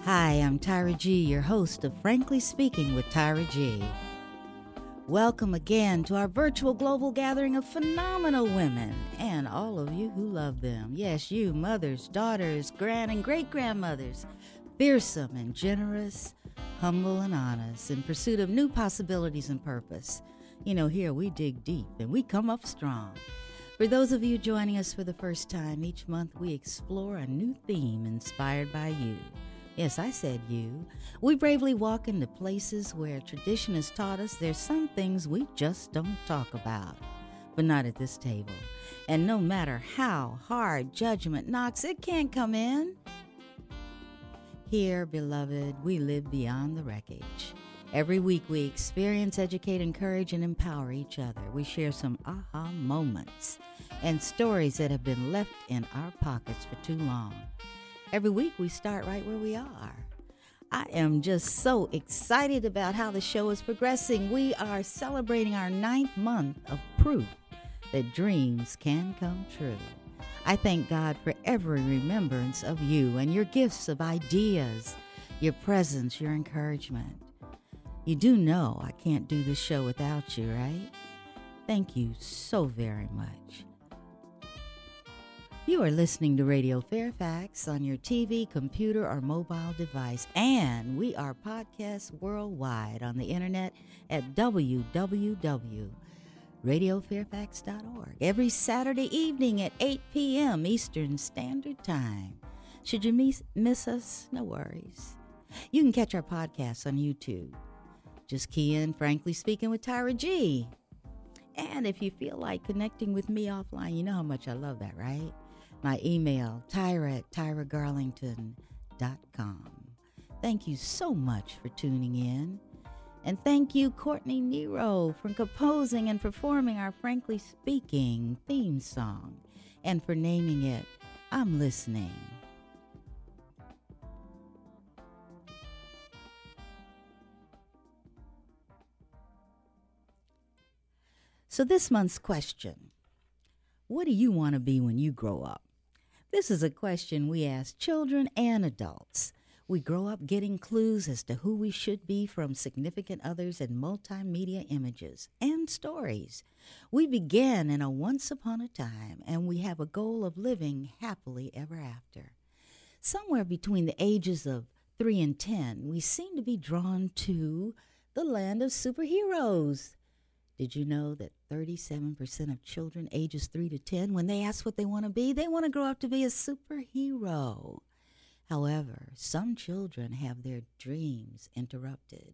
Hi, I'm Tyra G., your host of Frankly Speaking with Tyra G. Welcome again to our virtual global gathering of phenomenal women and all of you who love them. Yes, you, mothers, daughters, grand and great-grandmothers, fearsome and generous, humble and honest, in pursuit of new possibilities and purpose. You know, here we dig deep and we come up strong. For those of you joining us for the first time, each month we explore a new theme inspired by you. Yes, I said you. We bravely walk into places where tradition has taught us there's some things we just don't talk about. But not at this table. And no matter how hard judgment knocks, it can't come in. Here, beloved, we live beyond the wreckage. Every week we experience, educate, encourage, and empower each other. We share some aha moments and stories that have been left in our pockets for too long. Every week we start right where we are. I am just so excited about how the show is progressing. We are celebrating our 9th month of proof that dreams can come true. I thank God for every remembrance of you and your gifts of ideas, your presence, your encouragement. You do know I can't do this show without you, right? Thank you so very much. You are listening to Radio Fairfax on your TV, computer, or mobile device, and we are podcasts worldwide on the internet at www.radiofairfax.org every Saturday evening at 8 p.m. Eastern Standard Time. Should you miss us, no worries. You can catch our podcasts on YouTube. Just key in Frankly Speaking with Tyra G. And if you feel like connecting with me offline, you know how much I love that, right? My email, tyra@tyragarlington.com. Thank you so much for tuning in. And thank you, Courtney Nero, for composing and performing our Frankly Speaking theme song and for naming it I'm Listening. So this month's question, what do you want to be when you grow up? This is a question we ask children and adults. We grow up getting clues as to who we should be from significant others and multimedia images and stories. We begin in a once upon a time, and we have a goal of living happily ever after. Somewhere between the ages of 3 and 10, we seem to be drawn to the land of superheroes. Did you know that 37% of children ages 3 to 10, when they ask what they want to be, they want to grow up to be a superhero? However, some children have their dreams interrupted.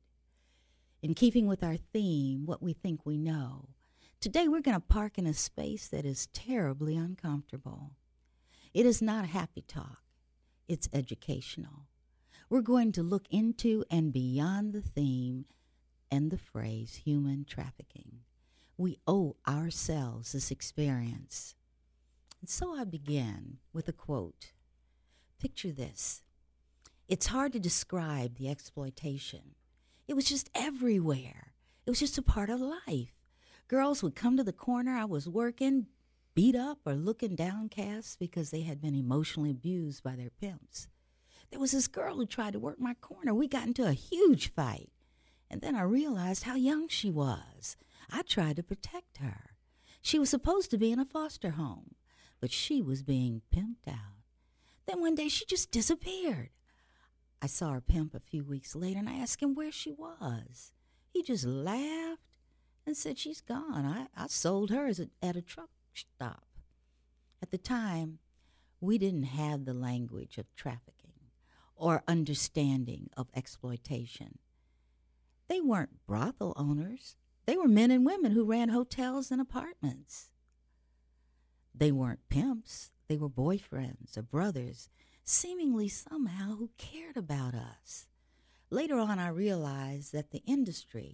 In keeping with our theme, what we think we know, today we're going to park in a space that is terribly uncomfortable. It is not happy talk. It's educational. We're going to look into and beyond the theme and the phrase human trafficking. We owe ourselves this experience. And so I begin with a quote. Picture this. It's hard to describe the exploitation. It was just everywhere. It was just a part of life. Girls would come to the corner I was working, beat up or looking downcast because they had been emotionally abused by their pimps. There was this girl who tried to work my corner. We got into a huge fight. And then I realized how young she was. I tried to protect her. She was supposed to be in a foster home, but she was being pimped out. Then one day she just disappeared. I saw her pimp a few weeks later, and I asked him where she was. He just laughed and said she's gone. I sold her at a truck stop. At the time, we didn't have the language of trafficking or understanding of exploitation. They weren't brothel owners. They were men and women who ran hotels and apartments. They weren't pimps. They were boyfriends or brothers, seemingly somehow who cared about us. Later on, I realized that in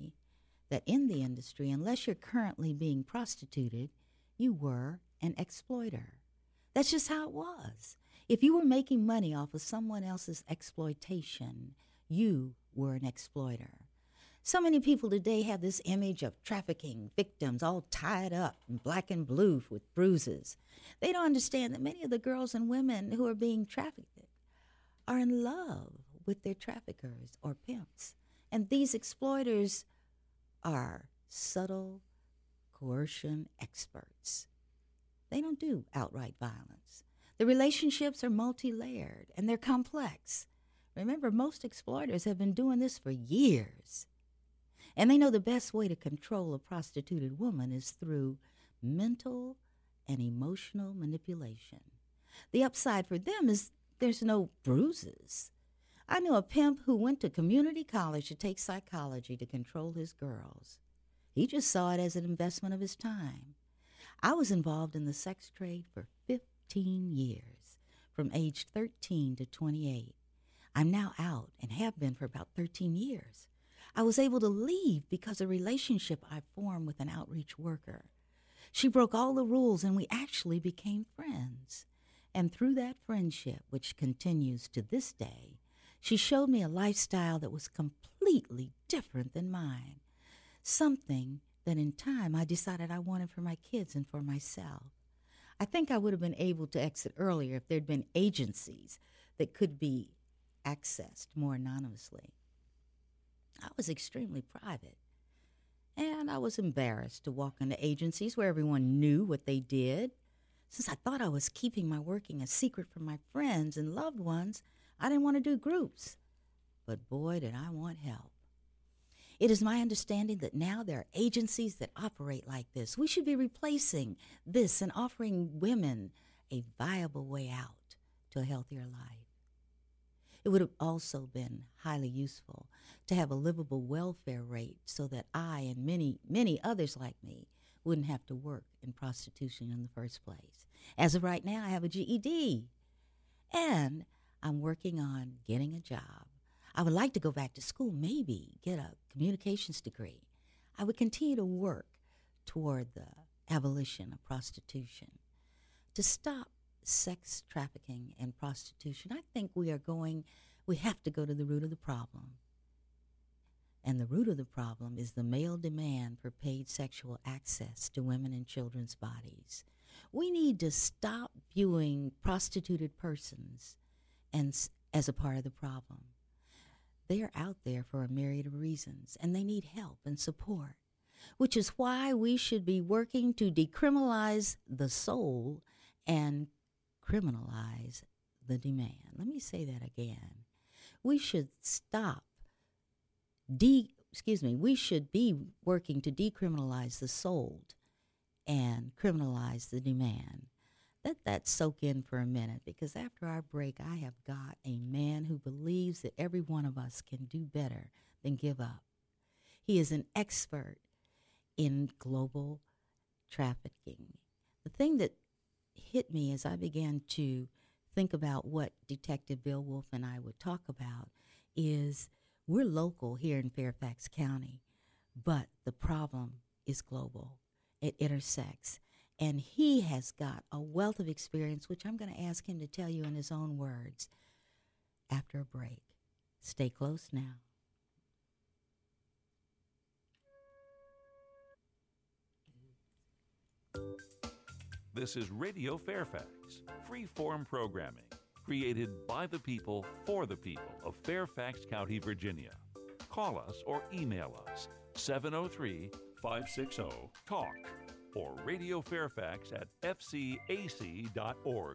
the industry, unless you're currently being prostituted, you were an exploiter. That's just how it was. If you were making money off of someone else's exploitation, you were an exploiter. So many people today have this image of trafficking victims all tied up in black and blue with bruises. They don't understand that many of the girls and women who are being trafficked are in love with their traffickers or pimps. And these exploiters are subtle coercion experts. They don't do outright violence. The relationships are multi-layered and they're complex. Remember, most exploiters have been doing this for years. And they know the best way to control a prostituted woman is through mental and emotional manipulation. The upside for them is there's no bruises. I knew a pimp who went to community college to take psychology to control his girls. He just saw it as an investment of his time. I was involved in the sex trade for 15 years, from age 13 to 28. I'm now out and have been for about 13 years. I was able to leave because of a relationship I formed with an outreach worker. She broke all the rules and we actually became friends. And through that friendship, which continues to this day, she showed me a lifestyle that was completely different than mine. Something that in time I decided I wanted for my kids and for myself. I think I would have been able to exit earlier if there'd been agencies that could be accessed more anonymously. I was extremely private, and I was embarrassed to walk into agencies where everyone knew what they did. Since I thought I was keeping my working a secret from my friends and loved ones, I didn't want to do groups. But boy, did I want help. It is my understanding that now there are agencies that operate like this. We should be replacing this and offering women a viable way out to a healthier life. It would have also been highly useful to have a livable welfare rate so that I and many, many others like me wouldn't have to work in prostitution in the first place. As of right now, I have a GED, and I'm working on getting a job. I would like to go back to school, maybe get a communications degree. I would continue to work toward the abolition of prostitution. To stop sex trafficking and prostitution, I think we have to go to the root of the problem. And the root of the problem is the male demand for paid sexual access to women and children's bodies. We need to stop viewing prostituted persons as a part of the problem. They are out there for a myriad of reasons, and they need help and support, which is why we should be working to decriminalize the soul and criminalize the demand. Let me say that again. We should we should be working to decriminalize the sold and criminalize the demand. Let that soak in for a minute, because after our break, I have got a man who believes that every one of us can do better than give up. He is an expert in global trafficking. The thing that hit me as I began to think about what Detective Bill Wolf and I would talk about is we're local here in Fairfax County, but the problem is global. It intersects. And he has got a wealth of experience, which I'm going to ask him to tell you in his own words after a break. Stay close now. This is Radio Fairfax, free-form programming, created by the people for the people of Fairfax County, Virginia. Call us or email us, 703-560-TALK. or radiofairfax@fcac.org.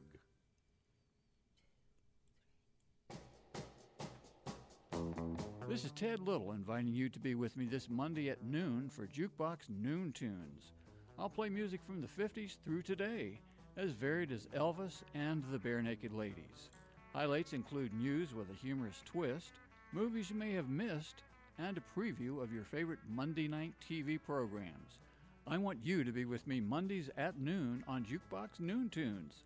This is Ted Little inviting you to be with me this Monday at noon for Jukebox Noon Tunes. I'll play music from the 50s through today, as varied as Elvis and the Bare Naked Ladies. Highlights include news with a humorous twist, movies you may have missed, and a preview of your favorite Monday night TV programs. I want you to be with me Mondays at noon on Jukebox Noon Tunes.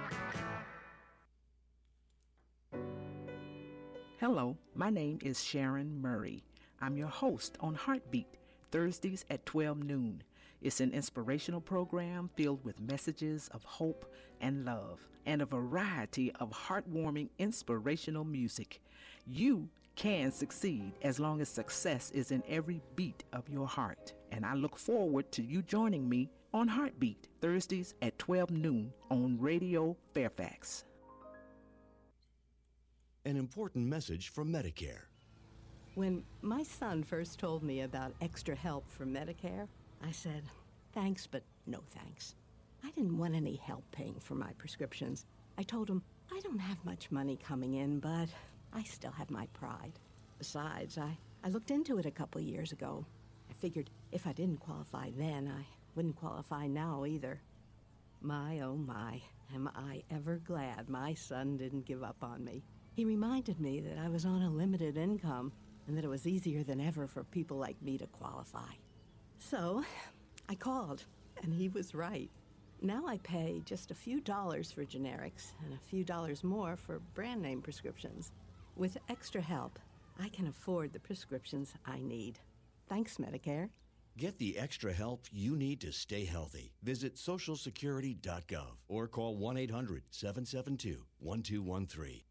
Hello, my name is Sharon Murray. I'm your host on Heartbeat, Thursdays at 12 noon. It's an inspirational program filled with messages of hope and love, and a variety of heartwarming, inspirational music. You can succeed as long as success is in every beat of your heart. And I look forward to you joining me on Heartbeat, Thursdays at 12 noon on Radio Fairfax. An important message from Medicare. When my son first told me about extra help from Medicare, I said, thanks, but no thanks. I didn't want any help paying for my prescriptions. I told him, I don't have much money coming in, but I still have my pride. Besides, I looked into it a couple years ago. I figured if I didn't qualify then, I wouldn't qualify now either. My, oh my, am I ever glad my son didn't give up on me. He reminded me that I was on a limited income and that it was easier than ever for people like me to qualify. So, I called, and he was right. Now I pay just a few dollars for generics and a few dollars more for brand name prescriptions. With extra help, I can afford the prescriptions I need. Thanks, Medicare. Get the extra help you need to stay healthy. Visit socialsecurity.gov or call 1-800-772-1213.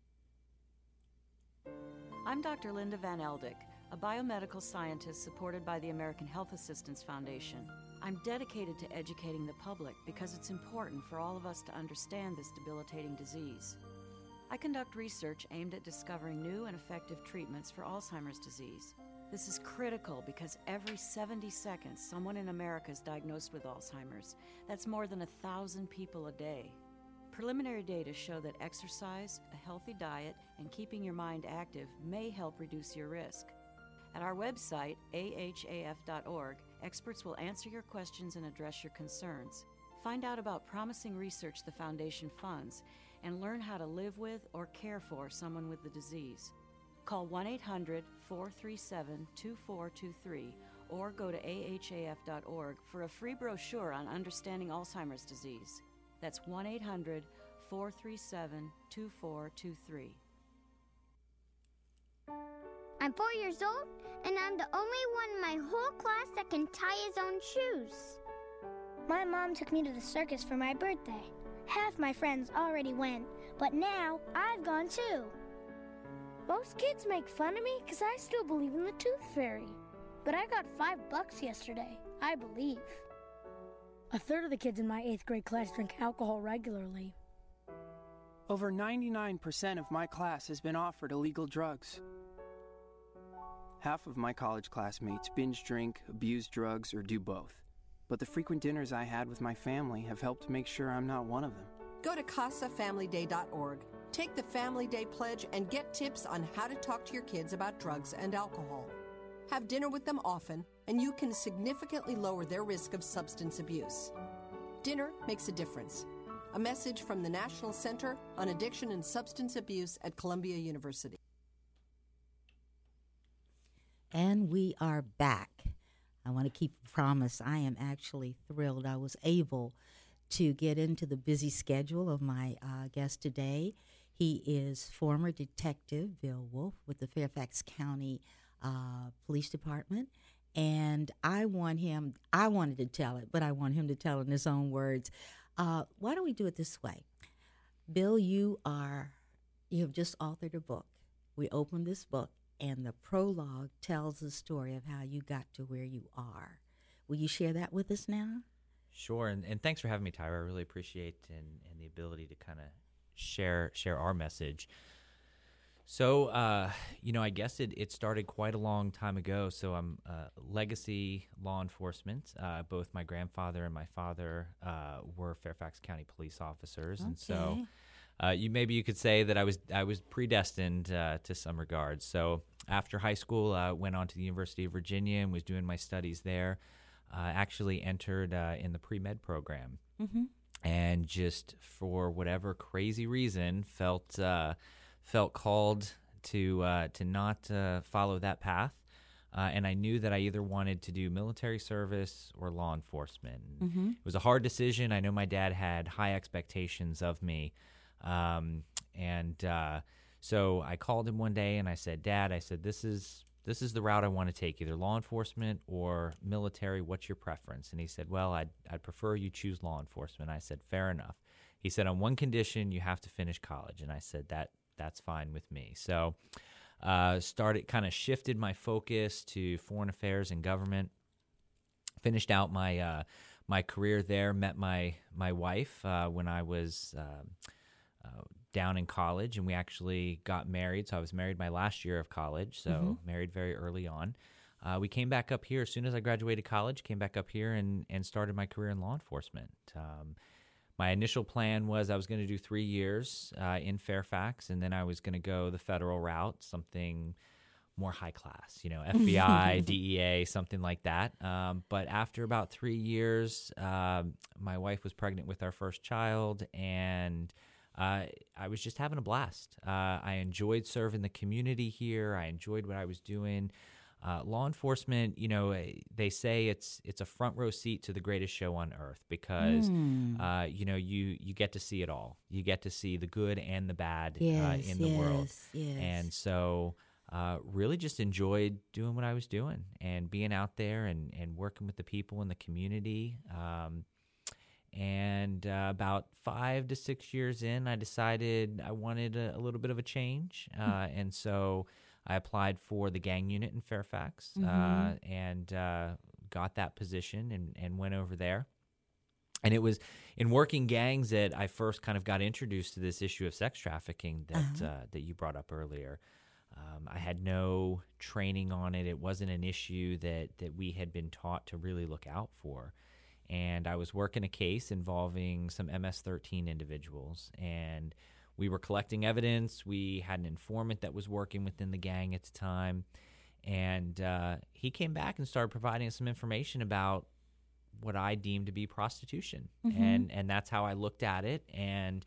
I'm Dr. Linda Van Eldik, a biomedical scientist supported by the American Health Assistance Foundation. I'm dedicated to educating the public because it's important for all of us to understand this debilitating disease. I conduct research aimed at discovering new and effective treatments for Alzheimer's disease. This is critical because every 70 seconds, someone in America is diagnosed with Alzheimer's. That's more than 1,000 people a day. Preliminary data show that exercise, a healthy diet, and keeping your mind active may help reduce your risk. At our website, ahaf.org, experts will answer your questions and address your concerns. Find out about promising research the Foundation funds and learn how to live with or care for someone with the disease. Call 1-800-437-2423 or go to ahaf.org for a free brochure on understanding Alzheimer's disease. That's 1-800-437-2423. I'm 4 years old, and I'm the only one in my whole class that can tie his own shoes. My mom took me to the circus for my birthday. Half my friends already went, but now I've gone too. Most kids make fun of me because I still believe in the Tooth Fairy. But I got $5 yesterday, I believe. A third of the kids in my 8th grade class drink alcohol regularly. Over 99% of my class has been offered illegal drugs. Half of my college classmates binge drink, abuse drugs, or do both. But the frequent dinners I had with my family have helped make sure I'm not one of them. Go to CasaFamilyDay.org. Take the Family Day Pledge and get tips on how to talk to your kids about drugs and alcohol. Have dinner with them often, and you can significantly lower their risk of substance abuse. Dinner makes a difference. A message from the National Center on Addiction and Substance Abuse at Columbia University. And we are back. I want to keep a promise. I am actually thrilled I was able to get into the busy schedule of my guest today. He is former Detective Bill Wolf with the Fairfax County Police Department. And I wanted to tell it, but I want him to tell it in his own words. Why don't we do it this way? Bill, you have just authored a book. We opened this book, and the prologue tells the story of how you got to where you are. Will you share that with us now? Sure, and thanks for having me, Tyra. I really appreciate and the ability to kind of share our message. So, I guess it started quite a long time ago. So I'm legacy law enforcement. Both my grandfather and my father were Fairfax County police officers, and so you could say that I was predestined to some regards. So after high school, I went on to the University of Virginia and was doing my studies there. Actually entered in the pre-med program, and just for whatever crazy reason felt called to not follow that path, and I knew that I either wanted to do military service or law enforcement. It was a hard decision. I know my dad had high expectations of me, so I called him one day and I said, "Dad," I said, this is the route I want to take, either law enforcement or military. What's your preference?" And he said, "Well, I'd prefer you choose law enforcement." I said, "Fair enough." He said, "On one condition, you have to finish college." And I said, that's fine with me. So shifted my focus to foreign affairs and government. Finished out my career there, met my wife when I was down in college, and we actually got married. So I was married my last year of college, so married very early on. We came back up here as soon as I graduated college, came back up here and started my career in law enforcement. My initial plan was I was going to do 3 years in Fairfax, and then I was going to go the federal route, something more high class, FBI, DEA, something like that. But after about 3 years, my wife was pregnant with our first child, and I was just having a blast. I enjoyed serving the community here. I enjoyed what I was doing. Law enforcement, they say it's a front row seat to the greatest show on earth because, you get to see it all. You get to see the good and the bad in the world. Yes. And so really just enjoyed doing what I was doing and being out there and working with the people in the community. And about 5 to 6 years in, I decided I wanted a little bit of a change. And so I applied for the gang unit in Fairfax and got that position and went over there. And it was in working gangs that I first kind of got introduced to this issue of sex trafficking that you brought up earlier. I had no training on it. It wasn't an issue that we had been taught to really look out for. And I was working a case involving some MS-13 individuals, and we were collecting evidence. We had an informant that was working within the gang at the time, and he came back and started providing us some information about what I deemed to be prostitution, and that's how I looked at it. And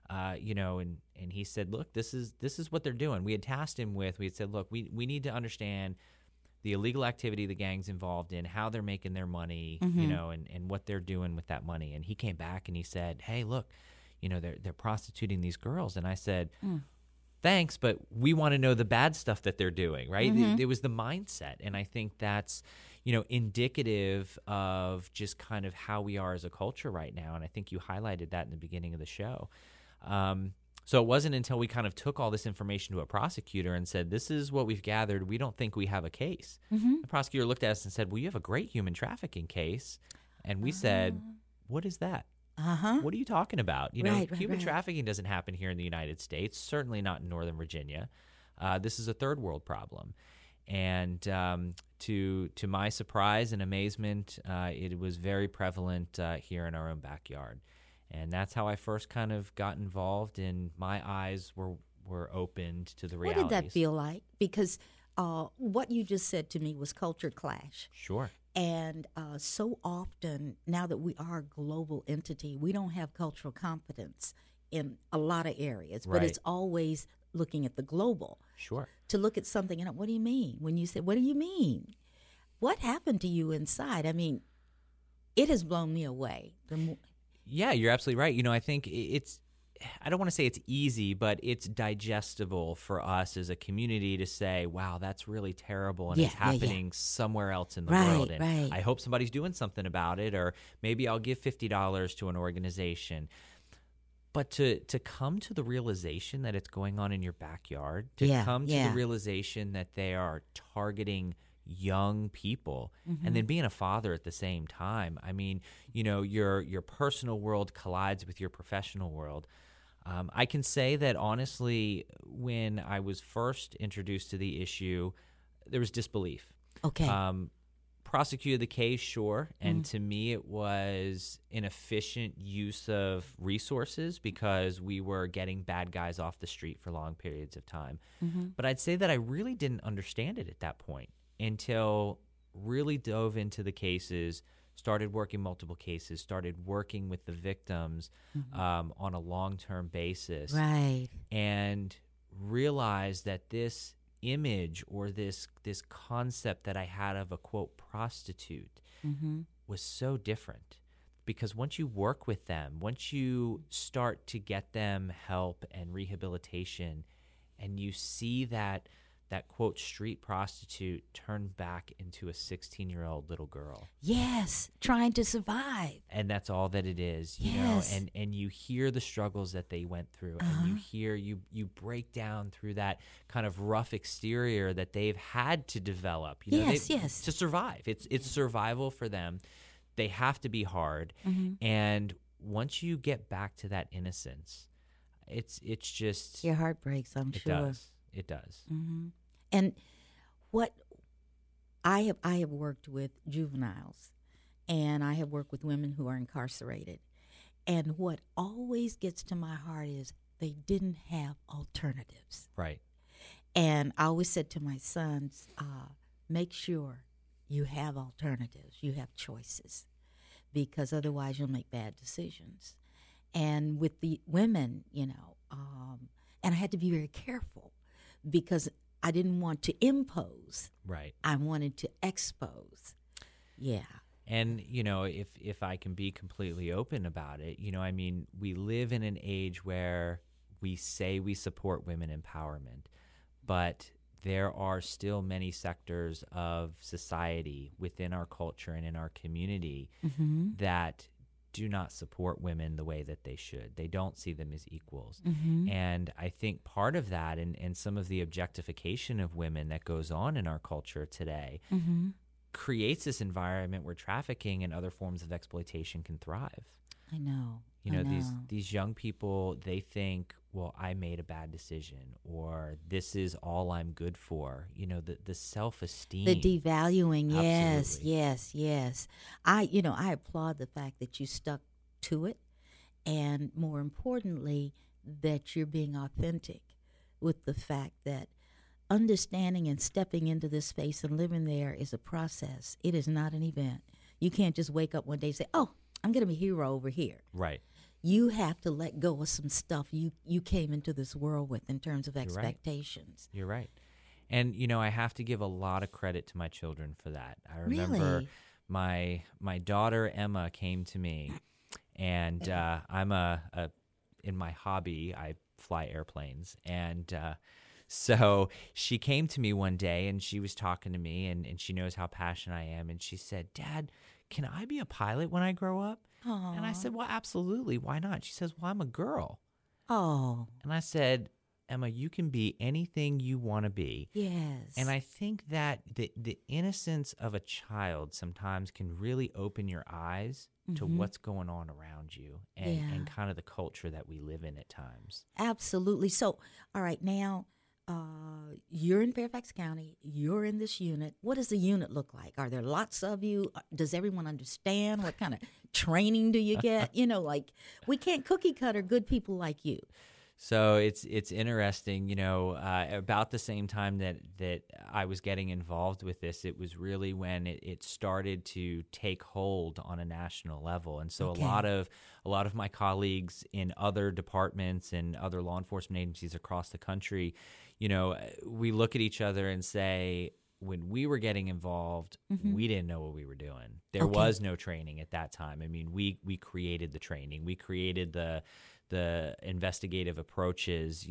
and he said, "Look, this is what they're doing." We had tasked him with. We had said, "Look, we need to understand the illegal activity the gang's involved in, how they're making their money, and what they're doing with that money." And he came back and he said, "Hey, look, they're prostituting these girls." And I said, "Thanks, but we want to know the bad stuff that they're doing," right? It was the mindset. And I think that's, indicative of just kind of how we are as a culture right now. And I think you highlighted that in the beginning of the show. So it wasn't until we kind of took all this information to a prosecutor and said, "This is what we've gathered. We don't think we have a case." The prosecutor looked at us and said, "Well, you have a great human trafficking case." And we said, "What is that? What are you talking about?" Human trafficking doesn't happen here in the United States, certainly not in Northern Virginia. This is a third world problem. And to my surprise and amazement, it was very prevalent here in our own backyard. And that's how I first kind of got involved, and my eyes were opened to the realities. What did that feel like? Because what you just said to me was culture clash. Sure. And so often, now that we are a global entity, we don't have cultural competence in a lot of areas, but it's always looking at the global. Sure. To look at something, and what do you mean? When you said, what do you mean? What happened to you inside? I mean, it has blown me away. Yeah, you're absolutely right. I think I don't want to say it's easy, but it's digestible for us as a community to say, wow, that's really terrible, and it's happening somewhere else in the world. And I hope somebody's doing something about it, or maybe I'll give $50 to an organization. But to come to the realization that it's going on in your backyard, to come to the realization that they are targeting young people, and then being a father at the same time. I mean, your personal world collides with your professional world. I can say that honestly, when I was first introduced to the issue, there was disbelief. Okay. Prosecuted the case, sure, and to me it was an efficient use of resources because we were getting bad guys off the street for long periods of time. But I'd say that I really didn't understand it at that point until really dove into the cases, started working multiple cases, started working with the victims on a long-term basis, and realized that this image or this concept that I had of a, quote, prostitute was so different. Because once you work with them, once you start to get them help and rehabilitation, and you see that quote street prostitute turn back into a 16-year-old little girl. Yes, trying to survive. And that's all that it is, you know, and you hear the struggles that they went through, and you hear you break down through that kind of rough exterior that they've had to develop, you know, to survive. It's survival for them. They have to be hard. And once you get back to that innocence, it's just Your heart breaks, I'm sure. It does. Mm-hmm. And what I have worked with juveniles, and I have worked with women who are incarcerated. And what always gets to my heart is they didn't have alternatives. Right. And I always said to my sons, make sure you have alternatives, you have choices, because otherwise you'll make bad decisions. And with the women, and I had to be very careful because I didn't want to impose. Right. I wanted to expose. Yeah. And, if I can be completely open about it, we live in an age where we say we support women empowerment, but there are still many sectors of society within our culture and in our community that do not support women the way that they should. They don't see them as equals. And I think part of that and some of the objectification of women that goes on in our culture today creates this environment where trafficking and other forms of exploitation can thrive. I know. These young people, they think, well, I made a bad decision, or this is all I'm good for. The self-esteem, the devaluing. Absolutely. Yes. I applaud the fact that you stuck to it, and more importantly, that you're being authentic with the fact that understanding and stepping into this space and living there is a process. It is not an event. You can't just wake up one day and say, oh, I'm going to be a hero over here. Right. You have to let go of some stuff you came into this world with in terms of expectations. You're right. And, I have to give a lot of credit to my children for that. I remember my daughter, Emma, came to me, and I'm in my hobby, I fly airplanes. And so she came to me one day, and she was talking to me, and she knows how passionate I am. And she said, Dad, can I be a pilot when I grow up? Aww. And I said, well, absolutely. Why not? She says, well, I'm a girl. Oh. And I said, Emma, you can be anything you want to be. Yes. And I think that the innocence of a child sometimes can really open your eyes to what's going on around you and kind of the culture that we live in at times. Absolutely. So, all right, now you're in Fairfax County. You're in this unit. What does the unit look like? Are there lots of you? Does everyone understand? What kind of training do you get? We can't cookie cutter good people like you. So it's interesting, about the same time that I was getting involved with this, it was really when it started to take hold on a national level. And so a lot of my colleagues in other departments and other law enforcement agencies across the country, we look at each other and say, when we were getting involved, we didn't know what we were doing. There was no training at that time. I mean, we created the training. We created the investigative approaches,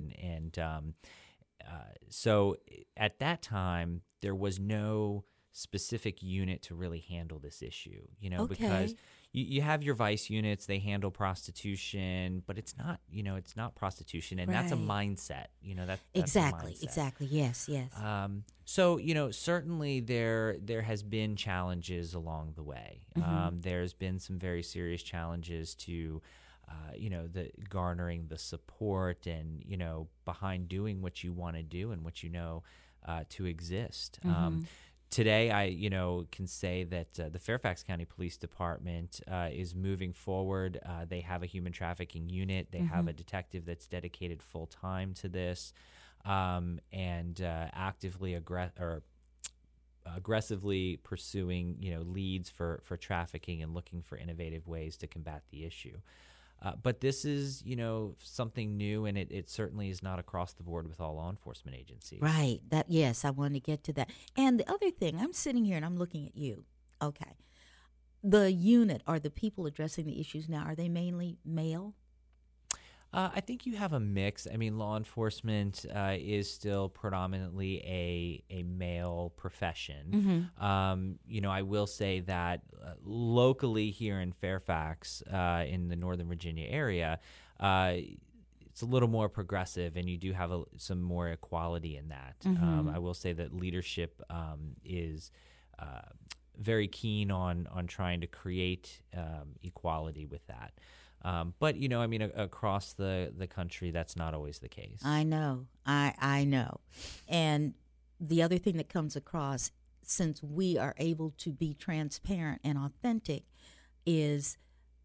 so at that time there was no specific unit to really handle this issue, because you have your vice units, they handle prostitution, but it's not prostitution, and that's a mindset, that's exactly, a mindset. Exactly, yes. So, certainly there has been challenges along the way. There's been some very serious challenges to the garnering the support and, behind doing what you want to do and what to exist. Today, I, can say that the Fairfax County Police Department is moving forward. They have a human trafficking unit. They have a detective that's dedicated full time to this, and actively aggressively pursuing, leads for trafficking and looking for innovative ways to combat the issue. But this is, something new, and it certainly is not across the board with all law enforcement agencies. Right. Yes, I want to get to that. And the other thing, I'm sitting here and I'm looking at you. Okay. The unit, or the people addressing the issues now, are they mainly male? I think you have a mix. I mean, law enforcement is still predominantly a male profession. I will say that locally here in Fairfax, in the Northern Virginia area, it's a little more progressive, and you do have some more equality in that. I will say that leadership is very keen on trying to create equality with that. But, you know, I mean, across the country, that's not always the case. I know. I know. And the other thing that comes across, since we are able to be transparent and authentic, is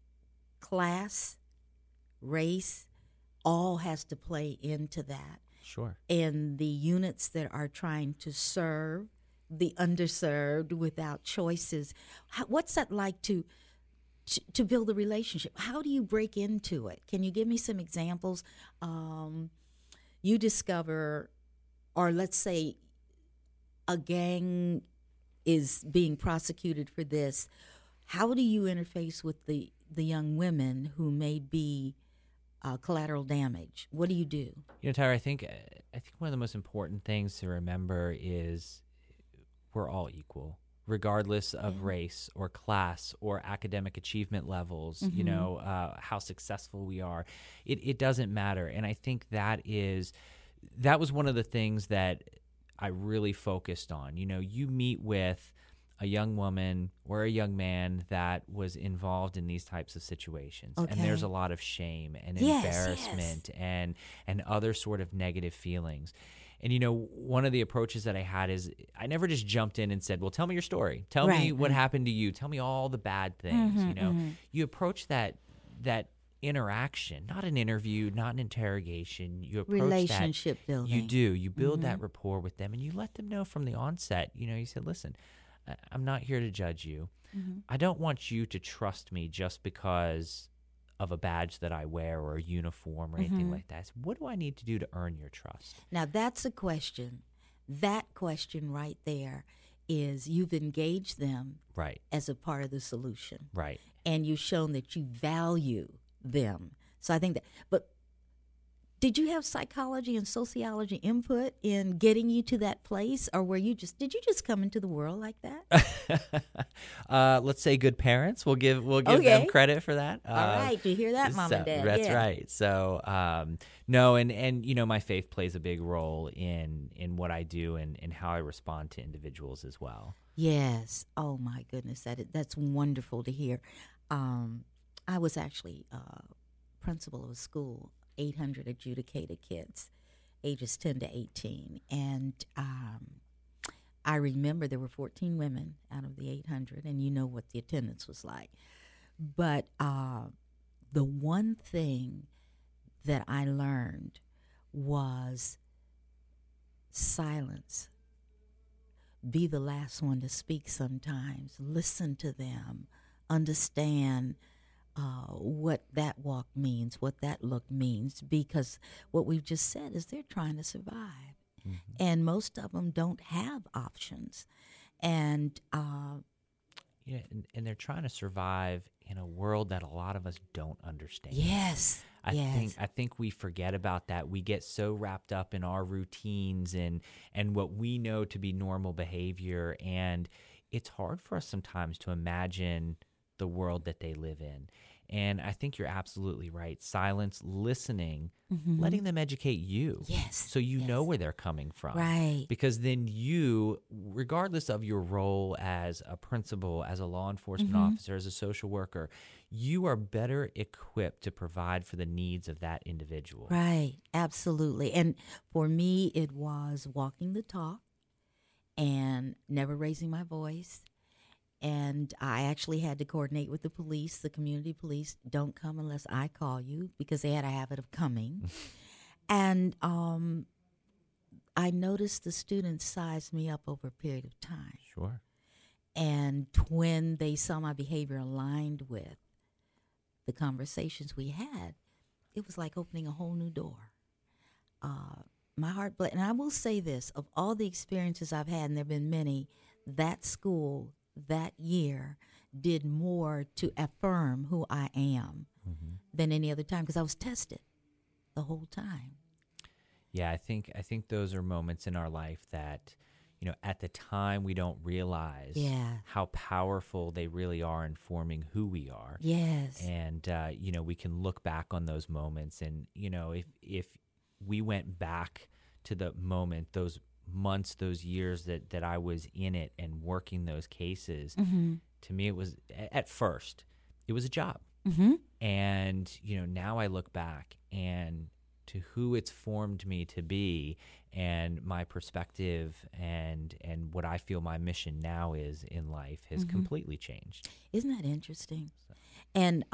class, race, all has to play into that. Sure. And the units that are trying to serve the underserved without choices, what's that like to build a relationship? How do you break into it? Can you give me some examples? You discover, or let's say a gang is being prosecuted for this. How do you interface with the young women who may be collateral damage? What do you do? You know, Tyra, I think one of the most important things to remember is we're all equal, regardless of race or class or academic achievement levels, you know, how successful we are. It doesn't matter. And I think that was one of the things that I really focused on. You know, you meet with a young woman or a young man that was involved in these types of situations. Okay. And there's a lot of shame and Yes, embarrassment and other sort of negative feelings. And, you know, one of the approaches that I had is I never just jumped in and said, well, tell me your story. Tell me what happened to you. Tell me all the bad things, you know. You approach that interaction, not an interview, not an interrogation. You approach relationship building. You do. You build that rapport with them, and you let them know from the onset. You know, you said, listen, I'm not here to judge you. I don't want you to trust me just because of a badge that I wear or a uniform or anything like that. So what do I need to do to earn your trust? Now, that's a question. That question right there is you've engaged them Right. as a part of the solution. Right. And you've shown that you value them. So I think that, but did you have psychology and sociology input in getting you to that place, or did you just come into the world like that? Let's say good parents. We'll give them credit for that. All right, do you hear that, Mom and Dad? That's right. So no, and you know, my faith plays a big role in what I do and how I respond to individuals as well. Yes. Oh my goodness, that's wonderful to hear. I was actually principal of a school, 800 adjudicated kids, ages 10 to 18. And I remember there were 14 women out of the 800, and you know what the attendance was like. But the one thing that I learned was silence. Be the last one to speak sometimes. Listen to them. Understand what that walk means, what that look means, because what we've just said is they're trying to survive. And most of them don't have options. And yeah, and they're trying to survive in a world that a lot of us don't understand. Yes. I think we forget about that. We get so wrapped up in our routines and what we know to be normal behavior, and it's hard for us sometimes to imagine the world that they live in. And I think you're absolutely right. Silence, listening, letting them educate you. Yes. So you know where they're coming from. Right. Because then you, regardless of your role as a principal, as a law enforcement officer, as a social worker, you are better equipped to provide for the needs of that individual. Right. Absolutely. And for me, it was walking the talk and never raising my voice. And I actually had to coordinate with the police, the community police. Don't come unless I call you, because they had a habit of coming. And I noticed the students sized me up over a period of time. Sure. And when they saw my behavior aligned with the conversations we had, it was like opening a whole new door. My heart bled. And I will say this, of all the experiences I've had, and there have been many, that school that year did more to affirm who I am than any other time, because I was tested the whole time. Yeah, I think those are moments in our life that, you know, at the time we don't realize how powerful they really are in forming who we are. Yes. And, you know, we can look back on those moments, and, you know, if we went back to the moment, those months, those years that I was in it and working those cases, to me it was, at first, it was a job. Mm-hmm. And, now I look back and to who it's formed me to be and my perspective and what I feel my mission now is in life has completely changed. Isn't that interesting? And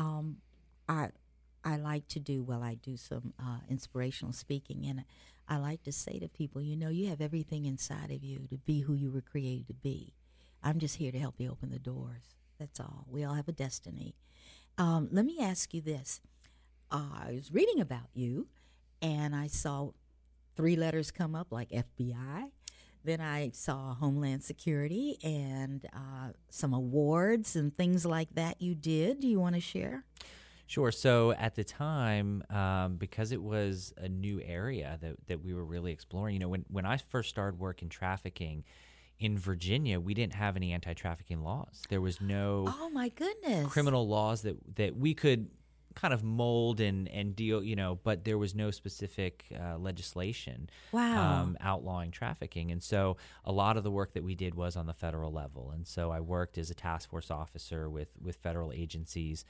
I like to do, I do some inspirational speaking, and I like to say to people, you have everything inside of you to be who you were created to be. I'm just here to help you open the doors. That's all. We all have a destiny. Let me ask you this. I was reading about you, and I saw 3 letters come up like FBI. Then I saw Homeland Security and some awards and things like that you did. Do you want to share? Sure. So at the time, because it was a new area that we were really exploring, when I first started working trafficking in Virginia, we didn't have any anti-trafficking laws. There was no oh my goodness criminal laws that we could kind of mold and deal, but there was no specific legislation outlawing trafficking. And so a lot of the work that we did was on the federal level. And so I worked as a task force officer with federal agencies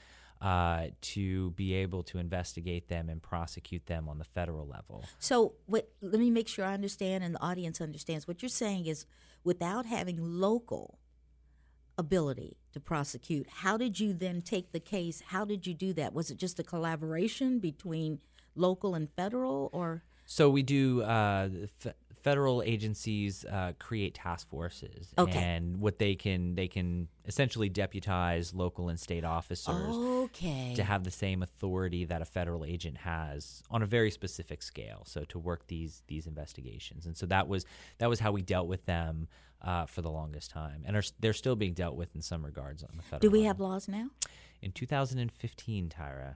to be able to investigate them and prosecute them on the federal level. So let me make sure I understand and the audience understands. What you're saying is without having local ability to prosecute, how did you then take the case? How did you do that? Was it just a collaboration between local and federal, or? So we do federal agencies create task forces, and what they can essentially deputize local and state officers to have the same authority that a federal agent has on a very specific scale. So to work these investigations, and so that was how we dealt with them for the longest time, and they're still being dealt with in some regards on the federal. Do we level. have laws now? In 2015, Tyra,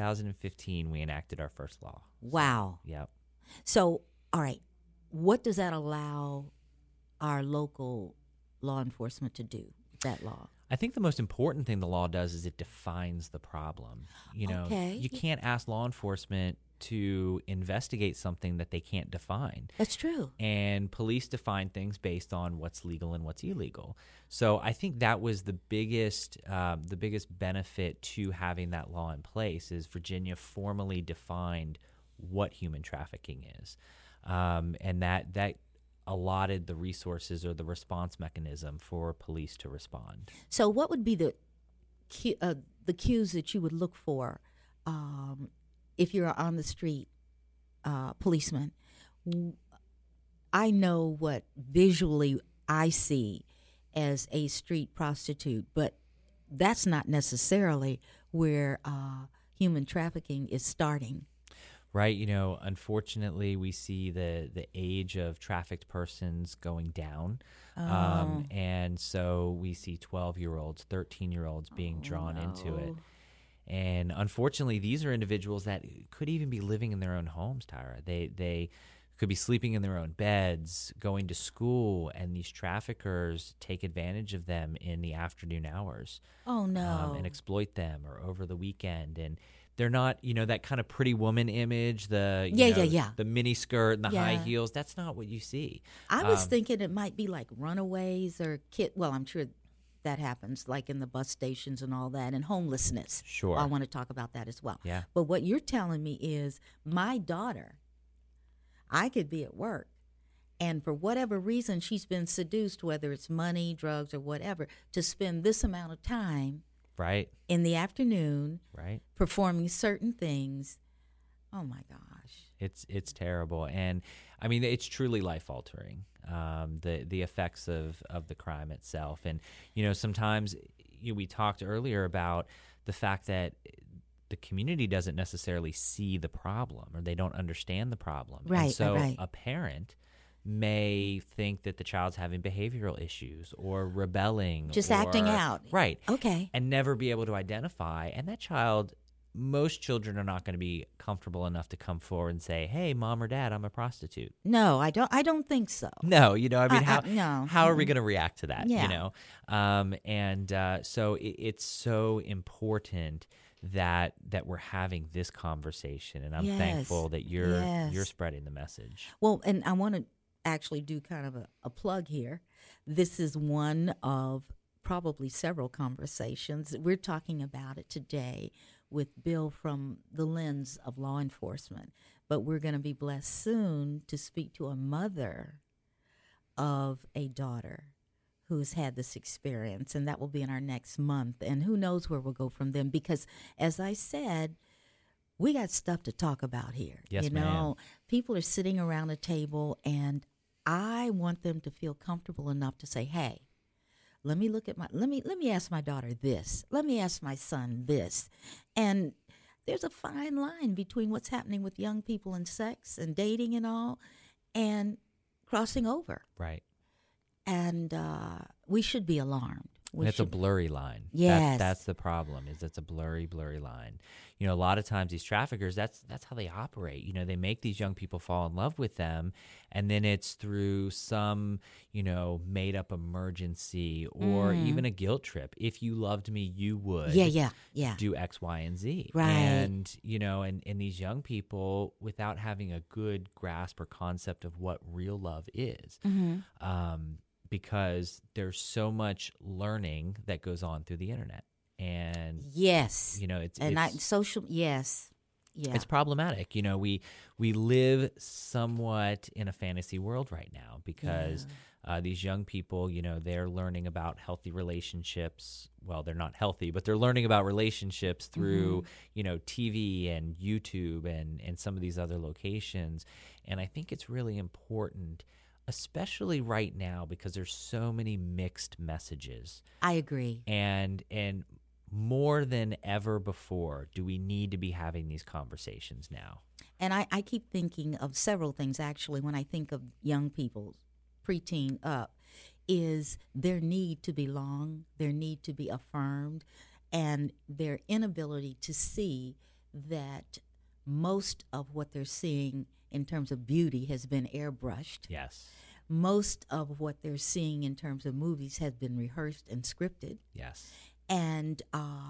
we enacted our first law. Wow. So, yep. So, all right, what does that allow our local law enforcement to do, that law? I think the most important thing the law does is it defines the problem. You can't ask law enforcement to investigate something that they can't define. That's true. And police define things based on what's legal and what's illegal. So I think that was the biggest benefit to having that law in place is Virginia formally defined what human trafficking is, and that allotted the resources or the response mechanism for police to respond. So what would be the cues that you would look for if you're on the street, policeman? I know what visually I see as a street prostitute, but that's not necessarily where human trafficking is starting. Right. Unfortunately, we see the age of trafficked persons going down. And so we see 12-year-olds, 13-year-olds being drawn into it. And unfortunately, these are individuals that could even be living in their own homes, Tyra. They could be sleeping in their own beds, going to school, and these traffickers take advantage of them in the afternoon hours. Oh, no. And exploit them or over the weekend. And they're not, that kind of pretty woman image, the mini skirt and the high heels. That's not what you see. I was thinking it might be like runaways or I'm sure that happens like in the bus stations and all that, and homelessness. Sure. I want to talk about that as well. Yeah. But what you're telling me is my daughter, I could be at work, and for whatever reason she's been seduced, whether it's money, drugs, or whatever, to spend this amount of time right in the afternoon right performing certain things. Oh my gosh, it's terrible. And I mean, it's truly life altering, the effects of the crime itself. And sometimes we talked earlier about the fact that the community doesn't necessarily see the problem, or they don't understand the problem. Right. And so right. a parent may think that the child's having behavioral issues or rebelling, just or acting out. Right. Okay. And never be able to identify. And that child, most children are not going to be comfortable enough to come forward and say, "Hey, mom or dad, I'm a prostitute." No, I don't think so. No, how are we going to react to that? Yeah. So it's so important that we're having this conversation, and I'm thankful that you're spreading the message. Well, and I want to actually do kind of a plug here. This is one of probably several conversations. We're talking about it today with Bill from the lens of law enforcement. But we're going to be blessed soon to speak to a mother of a daughter who's had this experience, and that will be in our next month. And who knows where we'll go from them, because as I said, we got stuff to talk about here. Yes, you know, people are sitting around a table, and I want them to feel comfortable enough to say, hey, let me ask my daughter this. Let me ask my son this. And there's a fine line between what's happening with young people and sex and dating and all, and crossing over. Right. And we should be alarmed. It's a blurry line. Yes. That's the problem, is it's a blurry line. You know, a lot of times these traffickers, that's how they operate. You know, they make these young people fall in love with them, and then it's through some, you know, made up emergency or even a guilt trip. If you loved me, you would do X, Y, and Z. Right. And, you know, and these young people, without having a good grasp or concept of what real love is, because there's so much learning that goes on through the internet. And yes, you know, it's it's problematic. You know, we live somewhat in a fantasy world right now, because these young people, you know, they're learning about healthy relationships. Well, they're not healthy, but they're learning about relationships through, you know, TV and YouTube and some of these other locations. And I think it's really important, especially right now, because there's so many mixed messages. I agree. And more than ever before, do we need to be having these conversations now? And I keep thinking of several things, actually, when I think of young people, preteen up, is their need to belong, their need to be affirmed, and their inability to see that most of what they're seeing in terms of beauty has been airbrushed. Yes. Most of what they're seeing in terms of movies has been rehearsed and scripted. Yes. And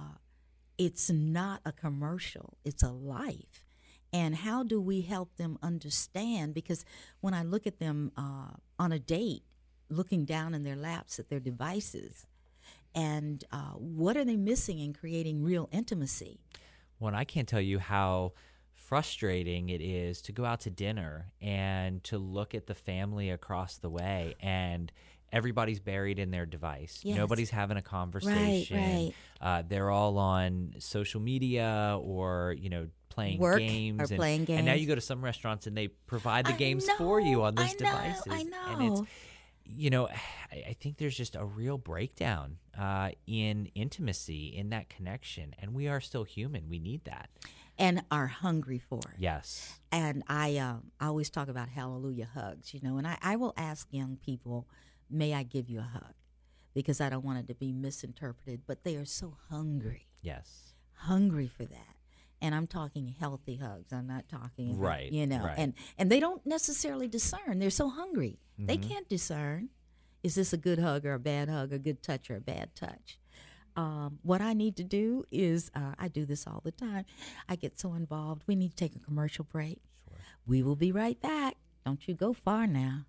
it's not a commercial, it's a life. And how do we help them understand? Because when I look at them on a date, looking down in their laps at their devices, and what are they missing in creating real intimacy? Well, and I can't tell you how frustrating it is to go out to dinner and to look at the family across the way, and everybody's buried in their device. Yes. Nobody's having a conversation. Right. They're all on social media or, you know, playing games. And now you go to some restaurants and they provide the games for you on those devices. I know. And it's, you know, I think there's just a real breakdown in intimacy, in that connection. And we are still human. We need that. And are hungry for it. Yes. And I always talk about hallelujah hugs, you know, and I will ask young people, may I give you a hug? Because I don't want it to be misinterpreted, but they are so hungry. Yes. Hungry for that. And I'm talking healthy hugs. I'm not talking about, you know, right. and they don't necessarily discern. They're so hungry. They can't discern. Is this a good hug or a bad hug, a good touch or a bad touch? What I need to do is, I do this all the time. I get so involved. We need to take a commercial break. Sure. We will be right back. Don't you go far now.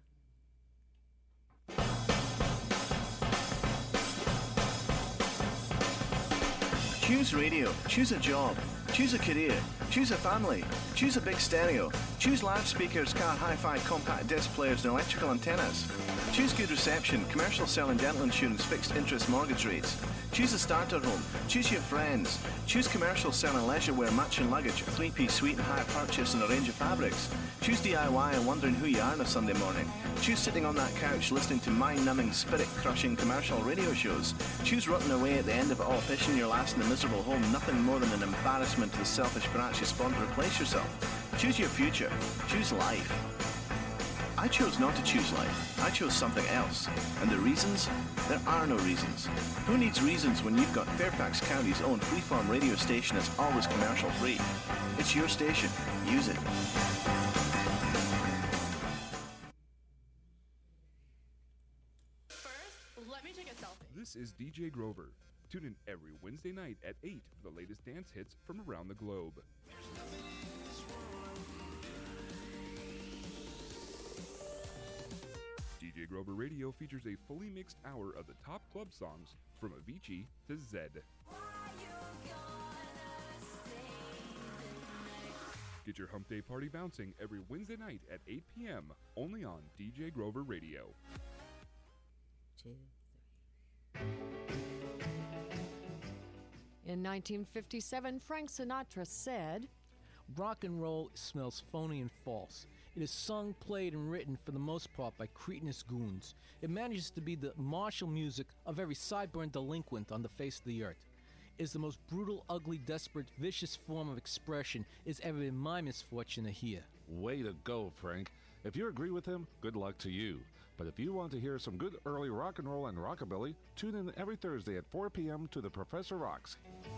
Choose radio. Choose a job. Choose a career. Choose a family. Choose a big stereo. Choose loudspeakers, car hi-fi, compact disc players, and electrical antennas. Choose good reception, commercial cell and dental insurance, fixed interest mortgage rates. Choose a starter home. Choose your friends. Choose commercial cell and leisure wear, matching luggage, a three-piece suite and hire purchase and a range of fabrics. Choose DIY and wondering who you are on a Sunday morning. Choose sitting on that couch listening to mind-numbing, spirit-crushing commercial radio shows. Choose rotting away at the end of it all, fishing your last in a miserable home, nothing more than an embarrassment to the selfish branch you spawned to replace yourself. Choose your future. Choose life. I chose not to choose life. I chose something else. And the reasons? There are no reasons. Who needs reasons when you've got Fairfax County's own freeform radio station that's always commercial free? It's your station. Use it. First, let me take a selfie. This is DJ Grover. Tune in every Wednesday night at 8 for the latest dance hits from around the globe. DJ Grover Radio features a fully mixed hour of the top club songs from Avicii to Zedd. Get your Hump Day party bouncing every Wednesday night at 8 p.m. only on DJ Grover Radio. 2, 3. In 1957, Frank Sinatra said, "Rock and roll smells phony and false. It is sung, played, and written for the most part by cretinous goons. It manages to be the martial music of every sideburn delinquent on the face of the earth. It is the most brutal, ugly, desperate, vicious form of expression it's ever been my misfortune to hear." Way to go, Frank. If you agree with him, good luck to you. But if you want to hear some good early rock and roll and rockabilly, tune in every Thursday at 4 p.m. to The Professor Rocks.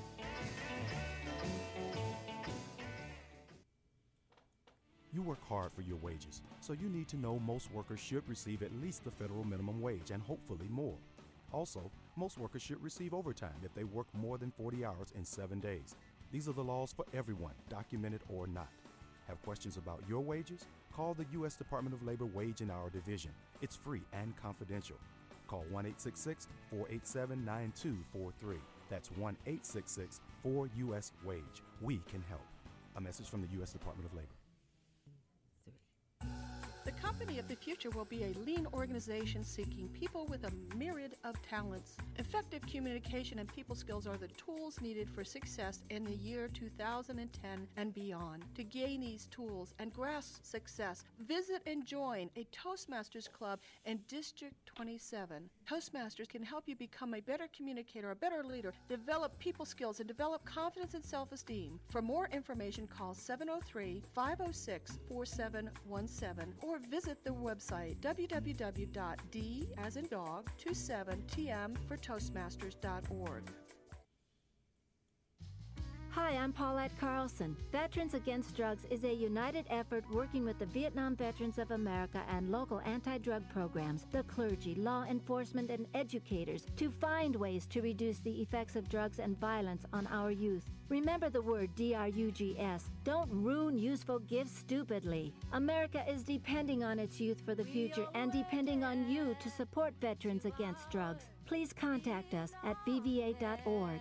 You work hard for your wages, so you need to know most workers should receive at least the federal minimum wage and hopefully more. Also, most workers should receive overtime if they work more than 40 hours in 7 days. These are the laws for everyone, documented or not. Have questions about your wages? Call the U.S. Department of Labor Wage and Hour Division. It's free and confidential. Call 1-866-487-9243. That's 1-866-4US-WAGE. We can help. A message from the U.S. Department of Labor. The company of the future will be a lean organization seeking people with a myriad of talents. Effective communication and people skills are the tools needed for success in the year 2010 and beyond. To gain these tools and grasp success, visit and join a Toastmasters Club in District 27. Toastmasters can help you become a better communicator, a better leader, develop people skills, and develop confidence and self-esteem. For more information, call 703-506-4717 or visit the website www.d as in dog 27tm for Toastmasters.org. Hi, I'm Paulette Carlson. Veterans Against Drugs is a united effort working with the Vietnam Veterans of America and local anti-drug programs, the clergy, law enforcement, and educators to find ways to reduce the effects of drugs and violence on our youth. Remember the word DRUGS. Don't ruin useful gifts stupidly. America is depending on its youth for the future and depending on you to support Veterans Against Drugs. Please contact us at VVA.org.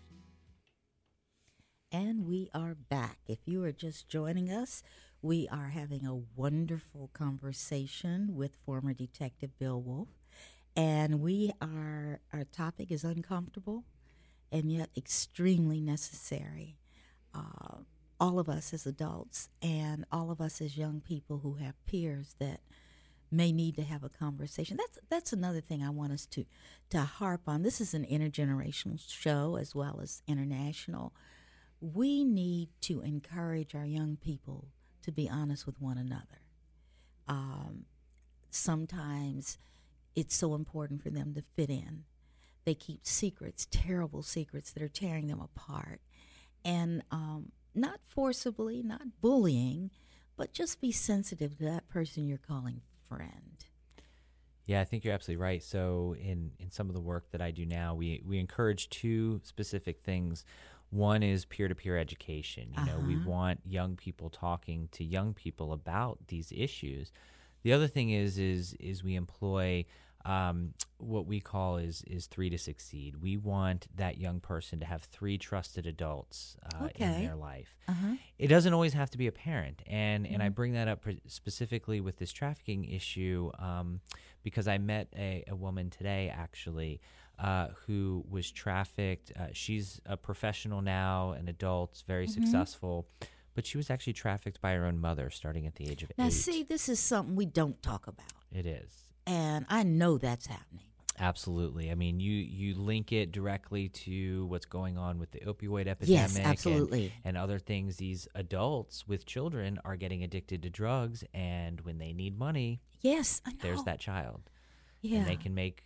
And we are back. If you are just joining us, we are having a wonderful conversation with former Detective Bill Wolf. And our topic is uncomfortable and yet extremely necessary. All of us as adults and all of us as young people who have peers that may need to have a conversation. That's another thing I want us to harp on. This is an intergenerational show as well as international. We need to encourage our young people to be honest with one another. Sometimes it's so important for them to fit in. They keep secrets, terrible secrets that are tearing them apart. And not forcibly, not bullying, but just be sensitive to that person you're calling friend. Yeah, I think you're absolutely right. So in some of the work that I do now, we encourage two specific things. One is peer-to-peer education. We want young people talking to young people about these issues. The other thing is we employ what we call is 3 to Succeed. We want that young person to have 3 trusted adults in their life. It doesn't always have to be a parent, and I bring that up specifically with this trafficking issue because I met a woman today actually who was trafficked. She's a professional now, an adult, very successful, but she was actually trafficked by her own mother starting at the age of 8. Now, see, this is something we don't talk about. It is. And I know that's happening. Absolutely. I mean, you link it directly to what's going on with the opioid epidemic. Yes, absolutely. And other things. These adults with children are getting addicted to drugs, and when they need money, yes, I know. There's that child. Yeah. And they can make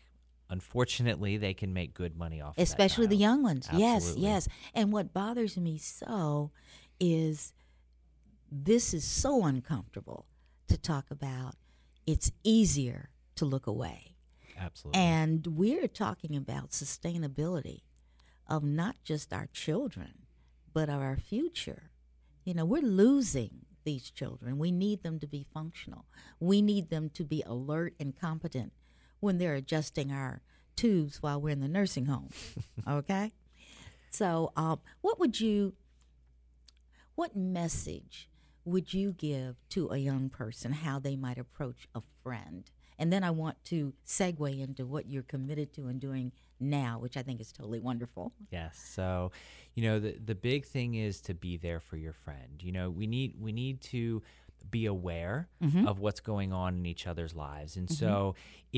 good money off of that especially the young ones. Absolutely. Yes. And what bothers me so is this is so uncomfortable to talk about. It's easier to look away. Absolutely. And we're talking about sustainability of not just our children, but of our future. We're losing these children. We need them to be functional. We need them to be alert and competent when they're adjusting our tubes while we're in the nursing home. Okay? So what message would you give to a young person how they might approach a friend? And then I want to segue into what you're committed to and doing now, which I think is totally wonderful. Yes. So, the big thing is to be there for your friend. We need to be aware of what's going on in each other's lives. And so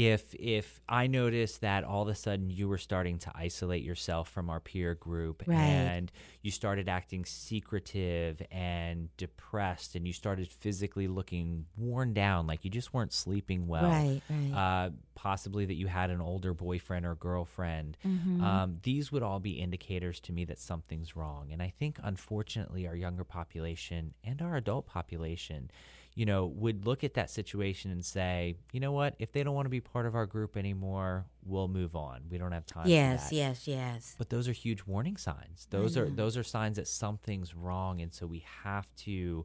if I noticed that all of a sudden you were starting to isolate yourself from our peer group, and you started acting secretive and depressed, and you started physically looking worn down, like you just weren't sleeping well, possibly that you had an older boyfriend or girlfriend, these would all be indicators to me that something's wrong. And I think, unfortunately, our younger population and our adult population would look at that situation and say, you know what, if they don't want to be part of our group anymore, we'll move on. We don't have time for that. Yes. But those are huge warning signs. Those are signs that something's wrong. And so we have to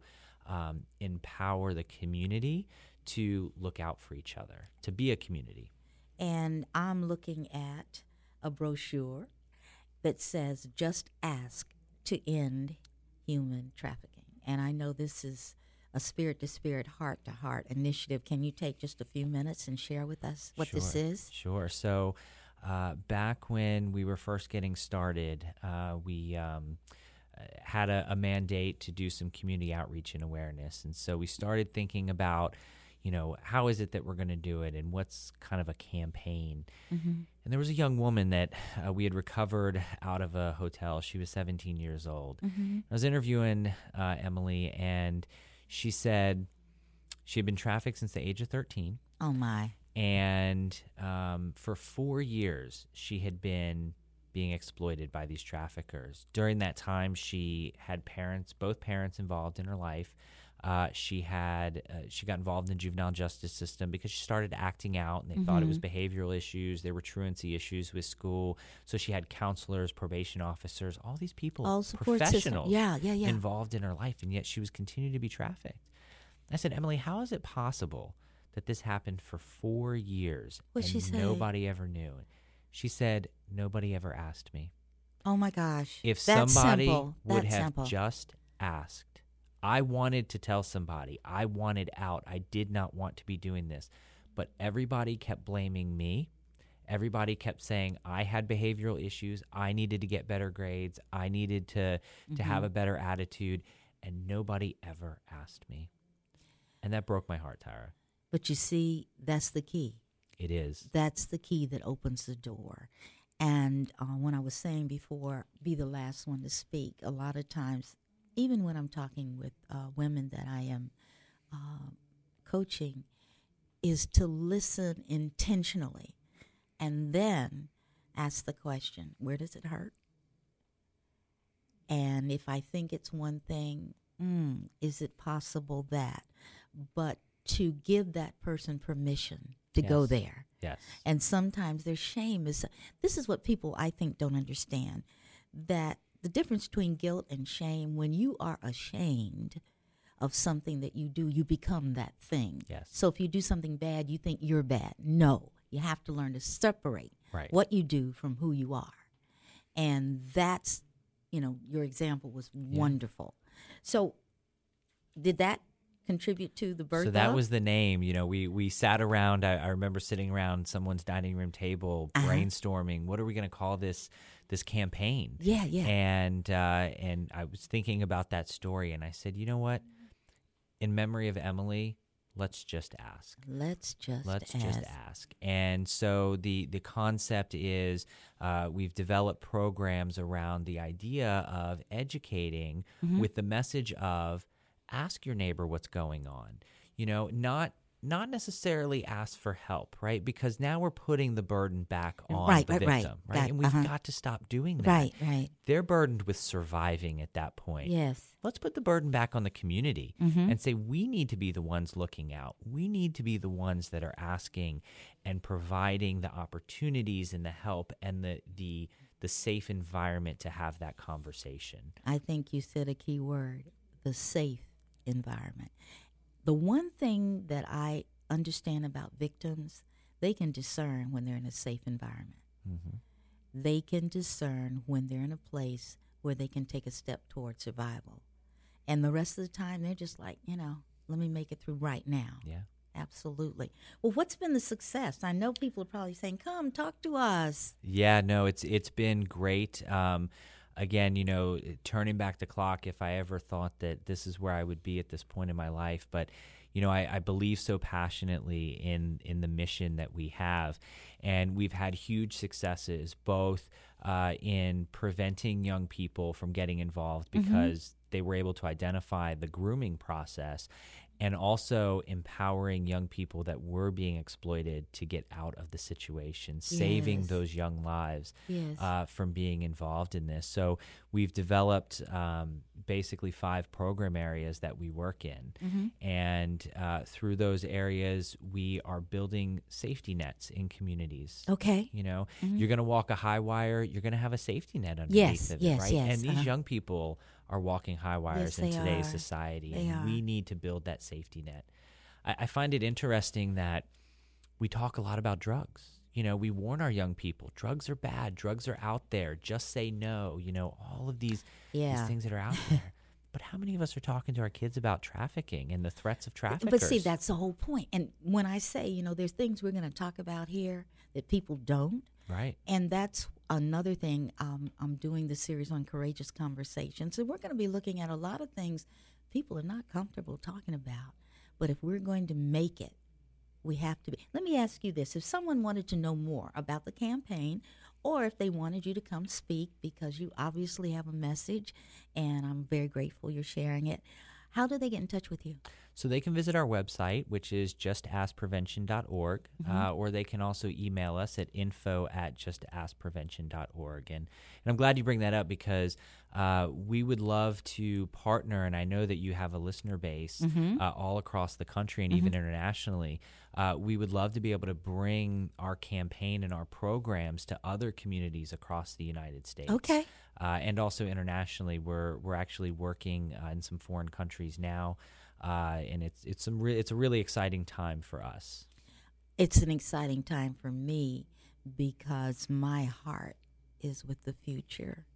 empower the community to look out for each other, to be a community. And I'm looking at a brochure that says, "Just Ask to End Human Trafficking." And I know this is a spirit-to-spirit, heart-to-heart initiative. Can you take just a few minutes and share with us what this is? Sure. So back when we were first getting started, we had a mandate to do some community outreach and awareness. And so we started thinking about, how is it that we're going to do it, and what's kind of a campaign. And there was a young woman that we had recovered out of a hotel. She was 17 years old. I was interviewing Emily, and she said she had been trafficked since the age of 13. Oh, my. And for 4 years, she had been being exploited by these traffickers. During that time, she had both parents involved in her life. She got involved in the juvenile justice system because she started acting out, and they thought it was behavioral issues. There were truancy issues with school. So she had counselors, probation officers, all these people, all professionals involved in her life, and yet she was continuing to be trafficked. I said, Emily, how is it possible that this happened for 4 years and nobody ever knew? She said, nobody ever asked me. Oh, my gosh. If somebody would have just asked. I wanted to tell somebody. I wanted out. I did not want to be doing this. But everybody kept blaming me. Everybody kept saying I had behavioral issues. I needed to get better grades. I needed to have a better attitude. And nobody ever asked me. And that broke my heart, Tyra. But you see, that's the key. It is. That's the key that opens the door. And when I was saying before, be the last one to speak, a lot of times, even when I'm talking with women that I am coaching, is to listen intentionally and then ask the question, where does it hurt? And if I think it's one thing, is it possible that? But to give that person permission to go there. Yes. And sometimes their shame is, this is what people I think don't understand, that the difference between guilt and shame, when you are ashamed of something that you do, you become that thing. Yes. So if you do something bad, you think you're bad. No, you have to learn to separate what you do from who you are. And that's, your example was wonderful. So did that contribute to the birth? So that was the name. We sat around. I remember sitting around someone's dining room table, brainstorming. What are we going to call this campaign? Yeah. And I was thinking about that story, and I said, you know what? In memory of Emily, let's just ask. Let's just ask. And so the concept is we've developed programs around the idea of educating with the message of ask your neighbor what's going on. Not necessarily ask for help, right? Because now we're putting the burden back on the victim, right? And we've got to stop doing that. Right. They're burdened with surviving at that point. Yes. Let's put the burden back on the community and say we need to be the ones looking out. We need to be the ones that are asking and providing the opportunities and the help and the safe environment to have that conversation. I think you said a key word, the safe environment. The one thing that I understand about victims, they can discern when they're in a safe environment. They can discern when they're in a place where they can take a step toward survival. And the rest of the time, they're just like, let me make it through right now. Yeah. Absolutely. Well, what's been the success? I know people are probably saying, come, talk to us. Yeah, no, it's been great. Again, turning back the clock, if I ever thought that this is where I would be at this point in my life. But, I believe so passionately in the mission that we have. And we've had huge successes, both in preventing young people from getting involved because they were able to identify the grooming process, and also empowering young people that were being exploited to get out of the situation, saving those young lives from being involved in this. So we've developed basically 5 program areas that we work in. And through those areas, we are building safety nets in communities. Okay. You're going to walk a high wire, you're going to have a safety net underneath of it, right? And these young people are walking high wires in today's society, and we need to build that safety net. I find it interesting that we talk a lot about drugs. We warn our young people, drugs are bad, drugs are out there, just say no, all of these things that are out there. But how many of us are talking to our kids about trafficking and the threats of traffickers? But see, that's the whole point. And when I say, there's things we're going to talk about here that people don't. Right. And that's another thing. I'm doing the series on Courageous Conversations. And we're going to be looking at a lot of things people are not comfortable talking about. But if we're going to make it, we have to be. Let me ask you this. If someone wanted to know more about the campaign, or if they wanted you to come speak because you obviously have a message, and I'm very grateful you're sharing it, how do they get in touch with you? So they can visit our website, which is justaskprevention.org, or they can also email us at info@justaskprevention.org. And I'm glad you bring that up because we would love to partner, and I know that you have a listener base all across the country and even internationally. We would love to be able to bring our campaign and our programs to other communities across the United States. Okay. And also internationally, we're actually working in some foreign countries now. And it's a really exciting time for us. It's an exciting time for me because my heart is with the future.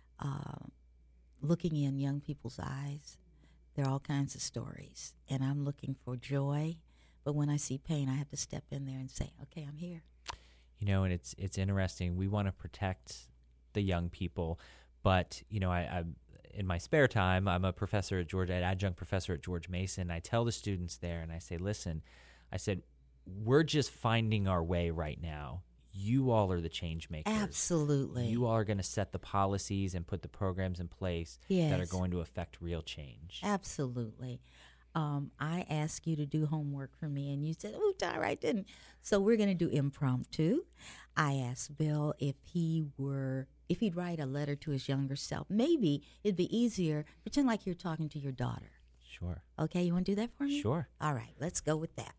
Looking in young people's eyes, there are all kinds of stories, and I'm looking for joy. But when I see pain, I have to step in there and say, "Okay, I'm here." And it's interesting. We want to protect the young people, but I in my spare time, I'm a professor at Georgia, an adjunct professor at George Mason. I tell the students there, and I say, listen, I said, we're just finding our way right now. You all are the change makers. Absolutely. You all are going to set the policies and put the programs in place that are going to affect real change. Absolutely. I asked you to do homework for me, and you said, "Oh, Tyra, I didn't." So we're going to do impromptu. I asked Bill if he'd write a letter to his younger self. Maybe it'd be easier. Pretend like you're talking to your daughter. Sure. Okay, you want to do that for me? Sure. All right, let's go with that.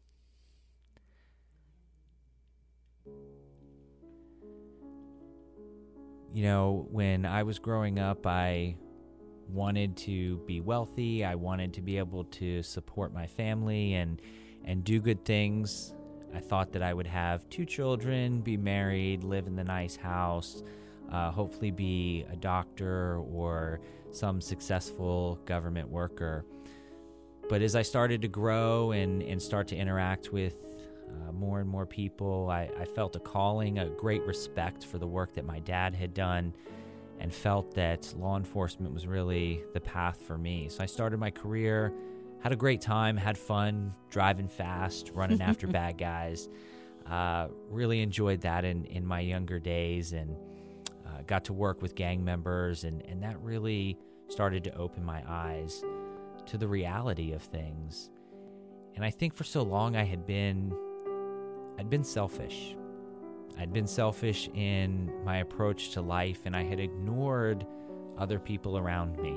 When I was growing up, I wanted to be wealthy. I wanted to be able to support my family and do good things. I thought that I would have 2 children, be married, live in the nice house, hopefully be a doctor or some successful government worker. But as I started to grow and start to interact with more and more people, I felt a calling, a great respect for the work that my dad had done, and felt that law enforcement was really the path for me. So I started my career, had a great time, had fun, driving fast, running after bad guys. Really enjoyed that in my younger days, and got to work with gang members, and that really started to open my eyes to the reality of things. And I think for so long I'd been selfish. I'd been selfish in my approach to life, and I had ignored other people around me.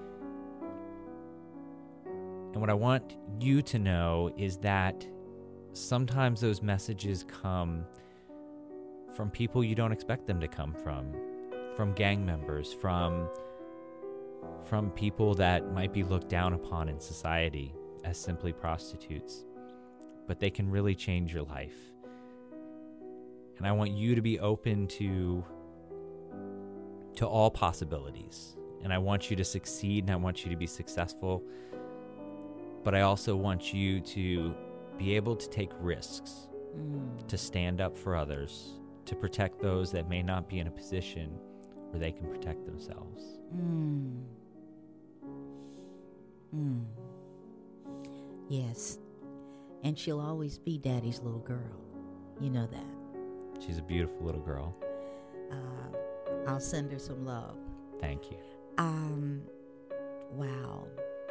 And what I want you to know is that sometimes those messages come from people you don't expect them to come from gang members, from people that might be looked down upon in society as simply prostitutes. But they can really change your life. And I want you to be open to all possibilities. and I want you to succeed, and I want you to be successful. But I also want you to be able to take risks, to stand up for others, to protect those that may not be in a position where they can protect themselves. Yes. And she'll always be Daddy's little girl. You know that. She's a beautiful little girl. I'll send her some love. Thank you. Wow.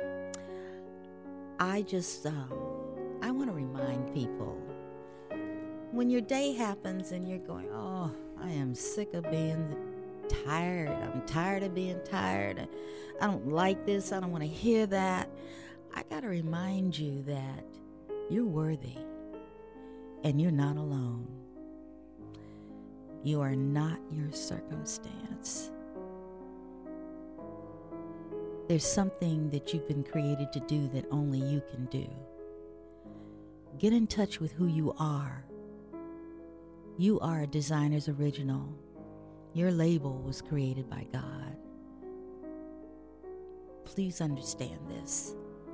I just, I want to remind people, when your day happens and you're going, oh, I am sick of being tired. I'm tired of being tired. I don't like this. I don't want to hear that. I got to remind you that you're worthy and you're not alone. You are not your circumstance. There's something that you've been created to do that only you can do. Get in touch with who you are. You are a designer's original. Your label was created by God. Please understand this.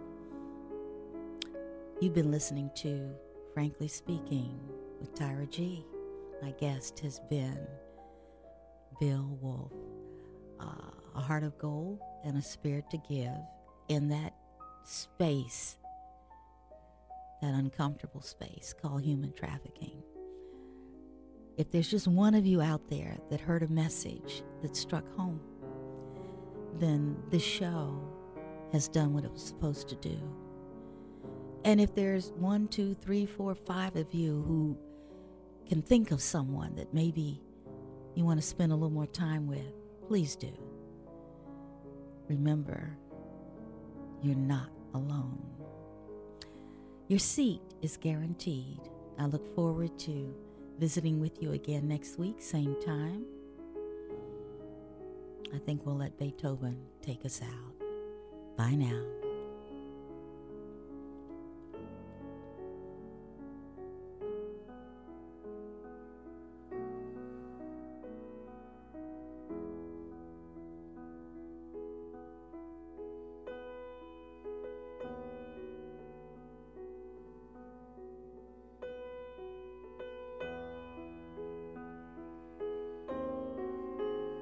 You've been listening to Frankly Speaking with Tyra G. My guest has been Bill Wolf. A heart of gold and a spirit to give in that space, that uncomfortable space called human trafficking. If there's just one of you out there that heard a message that struck home, then this show has done what it was supposed to do. And if there's 1, 2, 3, 4, 5 of you who can think of someone that maybe you want to spend a little more time with, please do. Remember, you're not alone. Your seat is guaranteed. I look forward to visiting with you again next week, same time. I think we'll let Beethoven take us out. Bye now.